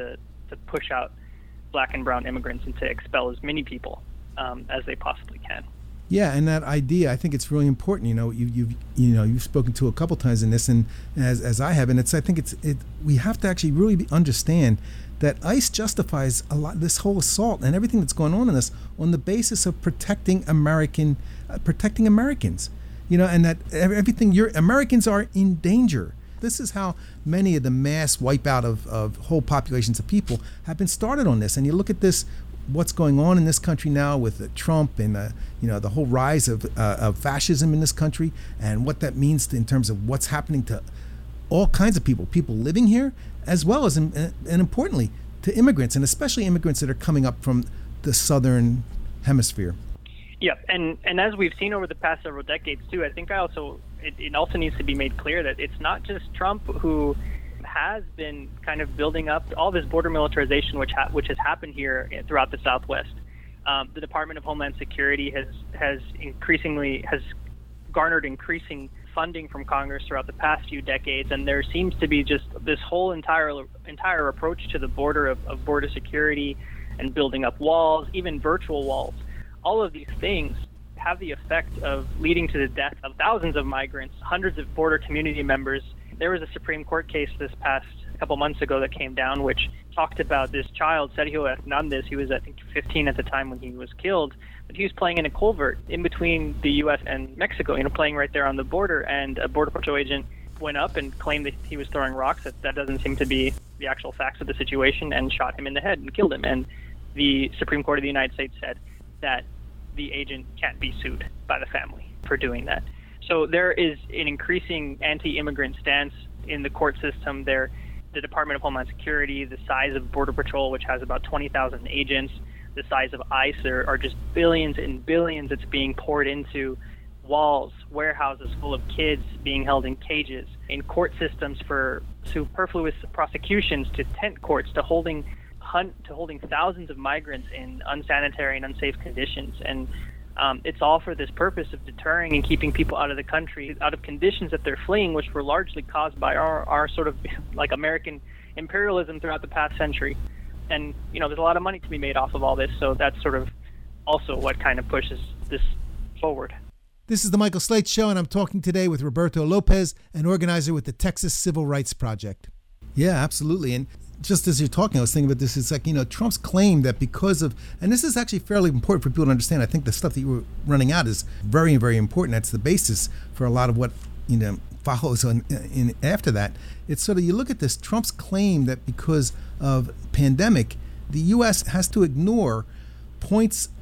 [SPEAKER 4] to push out black and brown immigrants and to expel as many people um, as they possibly can.
[SPEAKER 1] Yeah, and that idea, I think it's really important. You know, you you've you know you've spoken to a couple times in this, and as as I have, and it's I think it's it we have to actually really be, understand that ICE justifies a lot this whole assault and everything that's going on in this on the basis of protecting American uh, protecting Americans. You know, and that everything you're Americans are in danger. This is how many of the mass wipeout of, of whole populations of people have been started on this. And you look at this, what's going on in this country now with uh, Trump and uh, you know the whole rise of, uh, of fascism in this country, and what that means to, in terms of what's happening to all kinds of people, people living here, as well as, and, and importantly, to immigrants, and especially immigrants that are coming up from the southern hemisphere.
[SPEAKER 4] Yeah, and, and as we've seen over the past several decades too, I think I also it, it also needs to be made clear that it's not just Trump who has been kind of building up all this border militarization, which ha- which has happened here throughout the Southwest. Um, the Department of Homeland Security has has increasingly has garnered increasing funding from Congress throughout the past few decades, and there seems to be just this whole entire entire approach to the border of, of border security and building up walls, even virtual walls. All of these things have the effect of leading to the death of thousands of migrants, hundreds of border community members. There was a Supreme Court case this past couple months ago that came down, which talked about this child, Sergio Hernandez. He was, I think, fifteen at the time when he was killed, but he was playing in a culvert in between the U S and Mexico, you know, playing right there on the border, and a Border Patrol agent went up and claimed that he was throwing rocks. That, that doesn't seem to be the actual facts of the situation, and shot him in the head and killed him. And the Supreme Court of the United States said that the agent can't be sued by the family for doing that. So there is an increasing anti-immigrant stance in the court system there. The Department of Homeland Security, the size of Border Patrol, which has about twenty thousand agents, the size of ICE, there are just billions and billions that's being poured into walls, warehouses full of kids being held in cages, in court systems for superfluous prosecutions, to tent courts, to holding hunt to holding thousands of migrants in unsanitary and unsafe conditions. And um, it's all for this purpose of deterring and keeping people out of the country, out of conditions that they're fleeing, which were largely caused by our, our sort of like American imperialism throughout the past century. And, you know, there's a lot of money to be made off of all this, so that's sort of also what kind of pushes this forward.
[SPEAKER 1] This is the Michael Slate Show, and I'm talking today with Roberto Lopez, an organizer with the Texas Civil Rights Project. Yeah, absolutely. And just as you're talking, I was thinking about this. It's like, you know, Trump's claim that because of, and this is actually fairly important for people to understand. I think the stuff that you were running out is very, very important. That's the basis for a lot of what, you know, follows on in after that. It's sort of, you look at this, Trump's claim that because of pandemic, the U S has to ignore points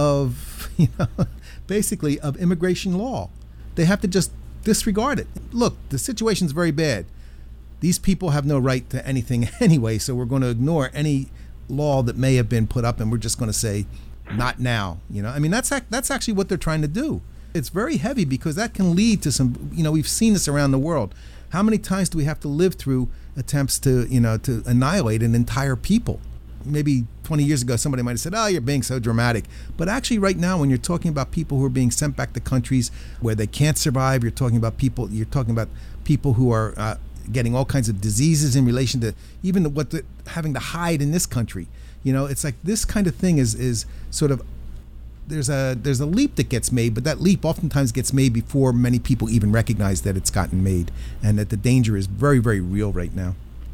[SPEAKER 1] of, you know, basically of immigration law. They have to just disregard it. Look, the situation's very bad. These people have no right to anything anyway, so we're going to ignore any law that may have been put up, and we're just going to say, not now. You know, I mean, that's that's actually what they're trying to do. It's very heavy because that can lead to some, you know, we've seen this around the world. How many times do we have to live through attempts to, you know, to annihilate an entire people? Maybe twenty years ago, somebody might have said, oh, you're being so dramatic. But actually right now, when you're talking about people who are being sent back to countries where they can't survive, you're talking about people, you're talking about people who are uh, getting all kinds of diseases in relation to even the, what the, having to hide in this country. You know, it's like this kind of thing is is sort of, there's a there's a leap that gets made, but that leap oftentimes gets made before many people even recognize that it's gotten made, and that the danger is very, very real right now.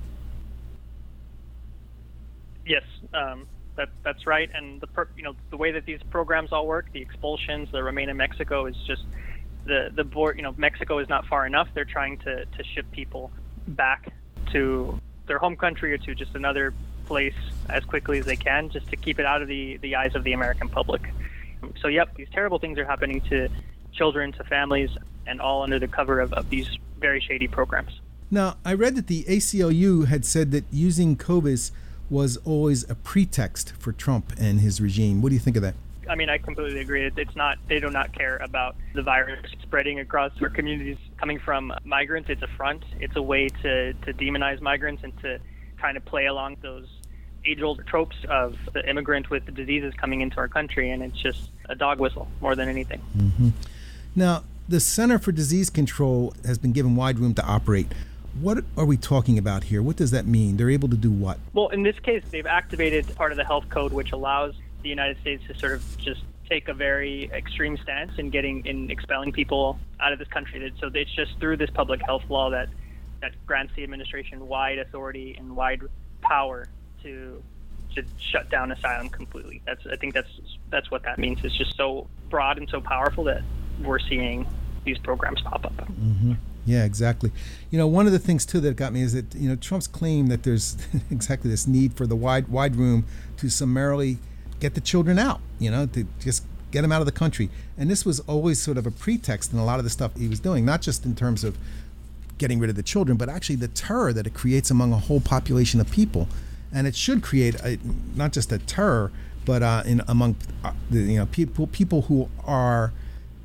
[SPEAKER 4] Yes, um, that that's right. And the per, you know the way that these programs all work, the expulsions, the Remain in Mexico, is just the the board. You know, Mexico is not far enough. They're trying to to ship people back to their home country or to just another place as quickly as they can, just to keep it out of the the eyes of the American public. So, yep, these terrible things are happening to children, to families, and all under the cover of, of these very shady programs.
[SPEAKER 1] Now, I read that the A C L U had said that using COVID was always a pretext for Trump and his regime. What do you think of that?
[SPEAKER 4] I mean, I completely agree. It's not, they do not care about the virus spreading across our communities coming from migrants. It's a front. It's a way to, to demonize migrants and to kind of play along those age-old tropes of the immigrant with the diseases coming into our country, and it's just a dog whistle more than anything.
[SPEAKER 1] Mm-hmm. Now, the Center for Disease Control has been given wide room to operate. What are we talking about here? What does that mean? They're able to do what?
[SPEAKER 4] Well, in this case, they've activated part of the health code, which allows the United States to sort of just take a very extreme stance in getting in expelling people out of this country. So it's just through this public health law that that grants the administration wide authority and wide power to to shut down asylum completely. That's I think that's that's what that means. It's just so broad and so powerful that we're seeing these programs pop up.
[SPEAKER 1] Mm-hmm. Yeah, exactly. You know, one of the things too that got me is that, you know, Trump's claim that there's exactly this need for the wide wide room to summarily get the children out, you know, to just get them out of the country. And this was always sort of a pretext in a lot of the stuff he was doing, not just in terms of getting rid of the children, but actually the terror that it creates among a whole population of people. And it should create a, not just a terror, but uh, in among uh, the, you know, people people who are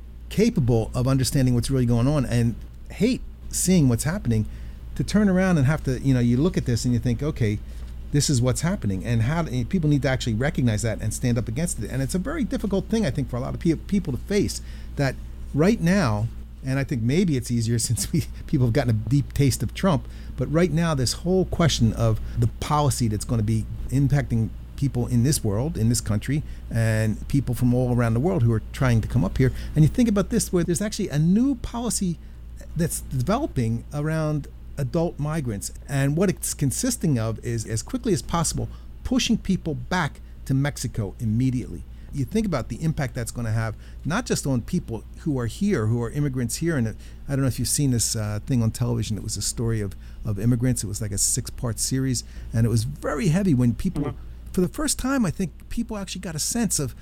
[SPEAKER 1] capable of understanding what's really going on and hate seeing what's happening, to turn around and have to, you know, you look at this and you think, okay, this is what's happening, and how do, people need to actually recognize that and stand up against it. And it's a very difficult thing, I think, for a lot of pe- people to face that right now. And I think maybe it's easier since we people have gotten a deep taste of Trump. But right now, this whole question of the policy that's going to be impacting people in this world, in this country, and people from all around the world who are trying to come up here. And you think about this, where there's actually a new policy that's developing around adult migrants. And what it's consisting of is, as quickly as possible, pushing people back to Mexico immediately. You think about the impact that's going to have, not just on people who are here, who are immigrants here. And I don't know if you've seen this uh, thing on television. It was a story of, of immigrants. It was like a six-part series. And it was very heavy when people, mm-hmm. for the first time, I think people actually got a sense of,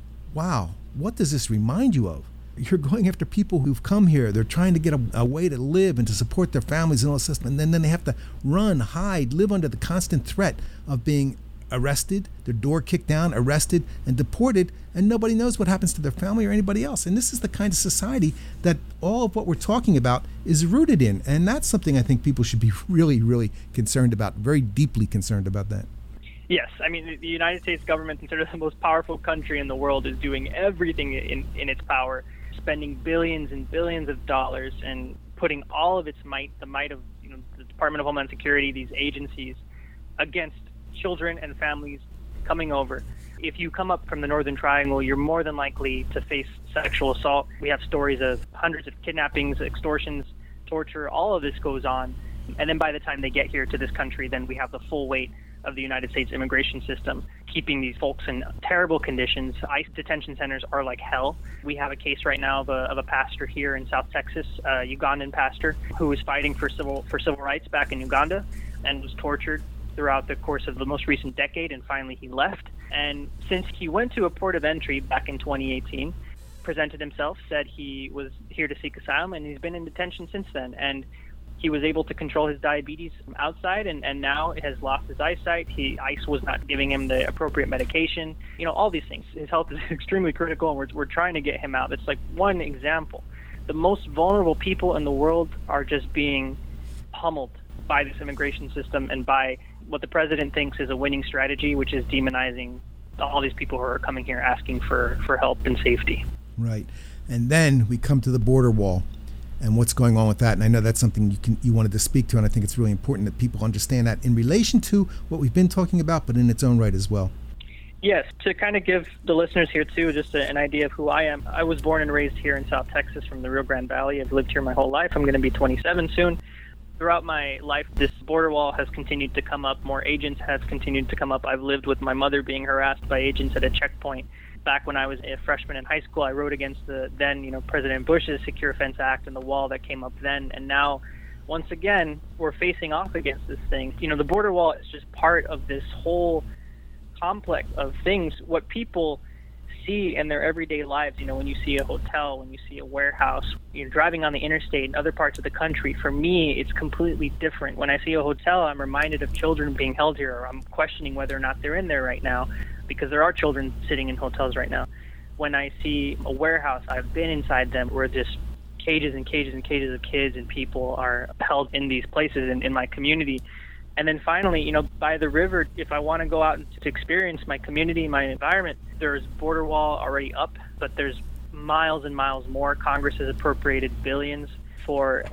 [SPEAKER 1] wow, what does this remind you of? You're going after people who've come here. They're trying to get a, a way to live and to support their families and all this stuff. And then, then they have to run, hide, live under the constant threat of being arrested, their door kicked down, arrested, and deported, and nobody knows what happens to their family or anybody else. And this is the kind of society that all of what we're talking about is rooted in. And that's something I think people should be really, really concerned about, very deeply concerned about that.
[SPEAKER 4] Yes, I mean, the United States government, considered the most powerful country in the world, is doing everything in, in its power, spending billions and billions of dollars and putting all of its might, the might of, you know, the Department of Homeland Security, these agencies, against children and families coming over. If you come up from the Northern Triangle, you're more than likely to face sexual assault. We have stories of hundreds of kidnappings, extortions, torture, all of this goes on. And then by the time they get here to this country, then we have the full weight of the United States immigration system, keeping these folks in terrible conditions. ICE detention centers are like hell. We have a case right now of a, of a pastor here in South Texas, a Ugandan pastor, who was fighting for civil for civil rights back in Uganda and was tortured throughout the course of the most recent decade, and finally he left. And since he went to a port of entry back in twenty eighteen, presented himself, said he was here to seek asylum, and he's been in detention since then. And he was able to control his diabetes outside, and, and now has lost his eyesight. He ICE was not giving him the appropriate medication. You know, all these things. His health is extremely critical, and we're, we're trying to get him out. It's like one example. The most vulnerable people in the world are just being pummeled by this immigration system and by what the president thinks is a winning strategy, which is demonizing all these people who are coming here asking for, for help and safety.
[SPEAKER 1] Right. And then we come to the border wall and what's going on with that. And I know that's something you can you wanted to speak to, and I think it's really important that people understand that in relation to what we've been talking about, but in its own right as well.
[SPEAKER 4] Yes, to kind of give the listeners here, too, just a, an idea of who I am. I was born and raised here in South Texas from the Rio Grande Valley. I've lived here my whole life. I'm going to be twenty-seven soon. Throughout my life, this border wall has continued to come up. More agents has continued to come up. I've lived with my mother being harassed by agents at a checkpoint. Back when I was a freshman in high school, I wrote against the then, you know, President Bush's Secure Fence Act and the wall that came up then. And now, once again, we're facing off against this thing. You know, the border wall is just part of this whole complex of things. What people see in their everyday lives, you know, when you see a hotel, when you see a warehouse, you're driving on the interstate in other parts of the country, for me, it's completely different. When I see a hotel, I'm reminded of children being held here, or I'm questioning whether or not they're in there right now, because there are children sitting in hotels right now. When I see a warehouse, I've been inside them, where just cages and cages and cages of kids and people are held in these places in, in my community. And then finally, you know, by the river, if I want to go out to experience my community, my environment, there's border wall already up, but there's miles and miles more. Congress has appropriated billions for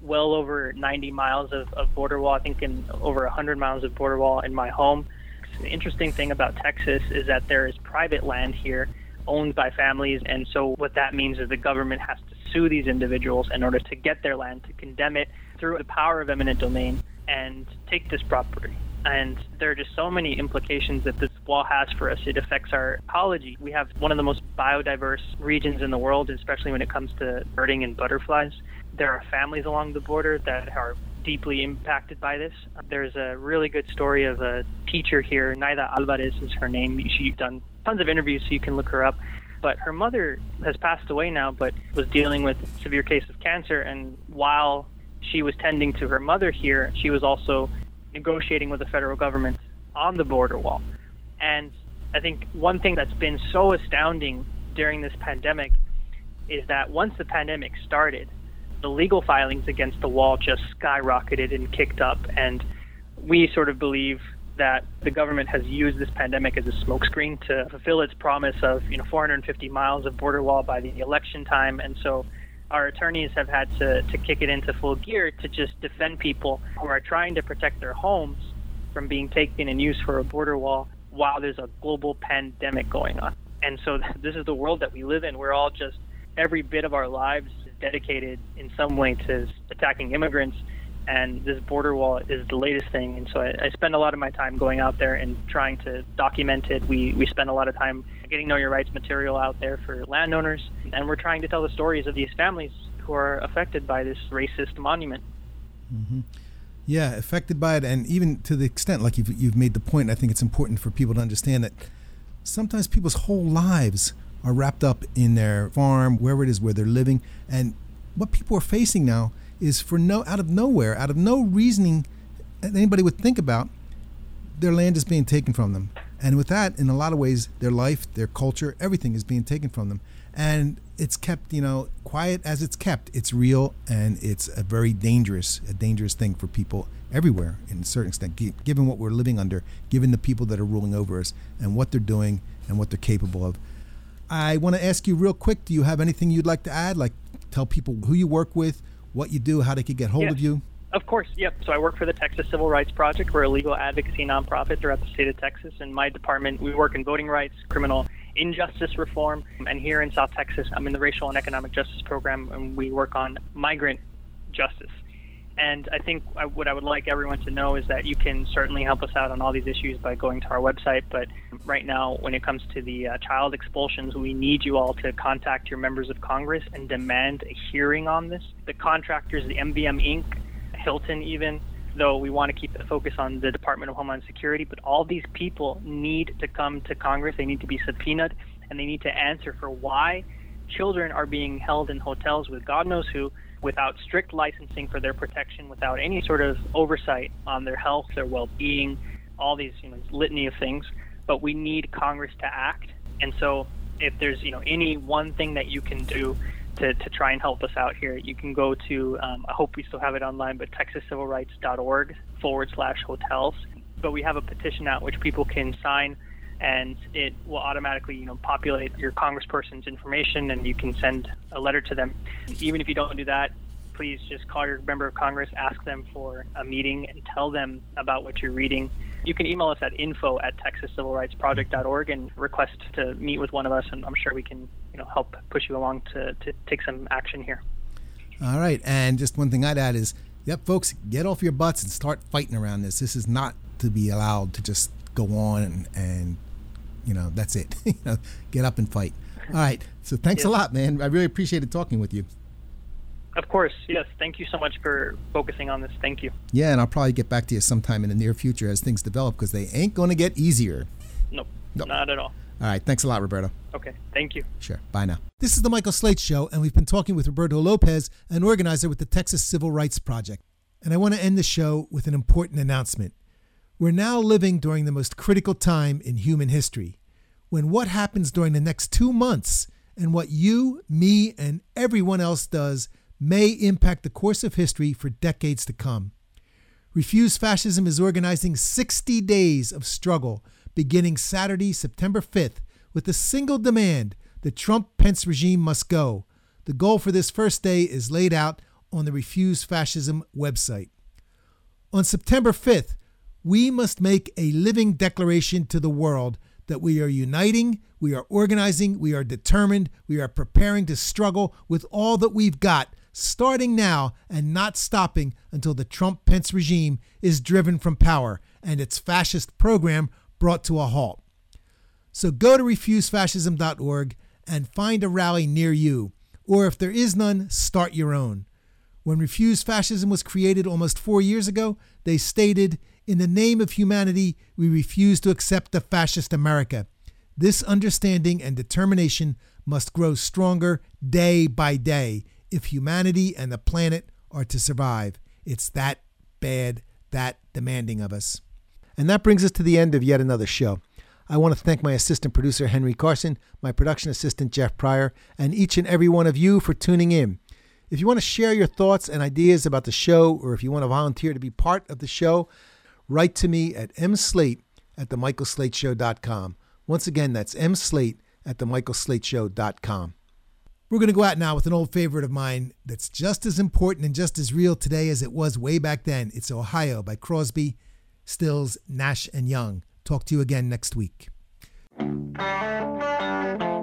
[SPEAKER 4] well over ninety miles of, of border wall, I think in over one hundred miles of border wall in my home. The interesting thing about Texas is that there is private land here owned by families, and so what that means is the government has to sue these individuals in order to get their land, to condemn it through the power of eminent domain and take this property. And there are just so many implications that this wall has for us. It affects our ecology. We have one of the most biodiverse regions in the world, especially when it comes to birding and butterflies. There are families along the border that are deeply impacted by this. There's a really good story of a teacher here, Naida Alvarez is her name. She's done tons of interviews, so you can look her up. But her mother has passed away now, but was dealing with a severe case of cancer. And while she was tending to her mother here, she was also negotiating with the federal government on the border wall. And I think one thing that's been so astounding during this pandemic is that once the pandemic started, the legal filings against the wall just skyrocketed and kicked up. And we sort of believe that the government has used this pandemic as a smokescreen to fulfill its promise of, you know, four hundred fifty miles of border wall by the election time. And so our attorneys have had to, to kick it into full gear to just defend people who are trying to protect their homes from being taken and used for a border wall while there's a global pandemic going on. And so this is the world that we live in. We're all just, every bit of our lives is dedicated in some way to attacking immigrants. And this border wall is the latest thing. And so I, I spend a lot of my time going out there and trying to document it. We we spend a lot of time getting Know Your Rights material out there for landowners. And we're trying to tell the stories of these families who are affected by this racist monument.
[SPEAKER 1] Mm-hmm. Yeah, affected by it. And even to the extent, like you've, you've made the point, I think it's important for people to understand that sometimes people's whole lives are wrapped up in their farm, wherever it is where they're living. And what people are facing now is for no out of nowhere, out of no reasoning that anybody would think about, their land is being taken from them. And with that, in a lot of ways, their life, their culture, everything is being taken from them. And it's kept, you know, quiet as it's kept. It's real, and it's a very dangerous, a dangerous thing for people everywhere in a certain extent, given what we're living under, given the people that are ruling over us and what they're doing and what they're capable of. I want to ask you real quick, do you have anything you'd like to add? Like tell people who you work with, what you do, how they could get hold
[SPEAKER 4] yeah,
[SPEAKER 1] of you?
[SPEAKER 4] Of course, yep. So I work for the Texas Civil Rights Project. We're a legal advocacy nonprofit throughout the state of Texas. In my department, we work in voting rights, criminal injustice reform, and here in South Texas, I'm in the Racial and Economic Justice Program, and we work on migrant justice. And I think I, what I would like everyone to know is that you can certainly help us out on all these issues by going to our website. But right now, when it comes to the uh, child expulsions, we need you all to contact your members of Congress and demand a hearing on this. The contractors, the M V M Incorporated, Hilton even, though we want to keep the focus on the Department of Homeland Security, but all these people need to come to Congress. They need to be subpoenaed, and they need to answer for why children are being held in hotels with God knows who, without strict licensing for their protection, without any sort of oversight on their health, their well-being, all these, you know, litany of things. But we need Congress to act. And so if there's, you know, any one thing that you can do to, to try and help us out here, you can go to, um, I hope we still have it online, but texascivilrights.org forward slash hotels. But we have a petition out which people can sign, and it will automatically, you know, populate your congressperson's information, and you can send a letter to them. Even if you don't do that, please just call your member of Congress, ask them for a meeting, and tell them about what you're reading. You can email us at info at texascivilrightsproject.org and request to meet with one of us, and I'm sure we can, you know, help push you along to, to take some action here.
[SPEAKER 1] All right, and just one thing I'd add is, yep, folks, get off your butts and start fighting around this. This is not to be allowed to just go on and, and you know, that's it. You know, get up and fight. All right. So thanks
[SPEAKER 4] yes.
[SPEAKER 1] a lot, man. I really appreciated talking with you.
[SPEAKER 4] Of course. Yes. Thank you so much for focusing on this. Thank you.
[SPEAKER 1] Yeah. And I'll probably get back to you sometime in the near future as things develop, because they ain't going to get easier.
[SPEAKER 4] Nope,
[SPEAKER 1] nope.
[SPEAKER 4] Not at all.
[SPEAKER 1] All right. Thanks a lot, Roberto.
[SPEAKER 4] Okay. Thank you.
[SPEAKER 1] Sure. Bye now. This is the Michael Slate Show, and we've been talking with Roberto Lopez, an organizer with the Texas Civil Rights Project. And I want to end the show with an important announcement. We're now living during the most critical time in human history, when what happens during the next two months and what you, me, and everyone else does may impact the course of history for decades to come. Refuse Fascism is organizing sixty days of struggle beginning Saturday, September fifth, with a single demand: the Trump-Pence regime must go. The goal for this first day is laid out on the Refuse Fascism website. On September fifth, we must make a living declaration to the world that we are uniting, we are organizing, we are determined, we are preparing to struggle with all that we've got, starting now and not stopping until the Trump-Pence regime is driven from power and its fascist program brought to a halt. So go to refuse fascism dot org and find a rally near you, or if there is none, start your own. When Refuse Fascism was created almost four years ago, they stated, "In the name of humanity, we refuse to accept a fascist America." This understanding and determination must grow stronger day by day if humanity and the planet are to survive. It's that bad, that demanding of us. And that brings us to the end of yet another show. I want to thank my assistant producer, Henry Carson, my production assistant, Jeff Pryor, and each and every one of you for tuning in. If you want to share your thoughts and ideas about the show, or if you want to volunteer to be part of the show, write to me at mslate at the michael slate show dot com. Once again, that's mslate at the michael slate show dot com. We're going to go out now with an old favorite of mine that's just as important and just as real today as it was way back then. It's Ohio by Crosby, Stills, Nash and Young. Talk to you again next week.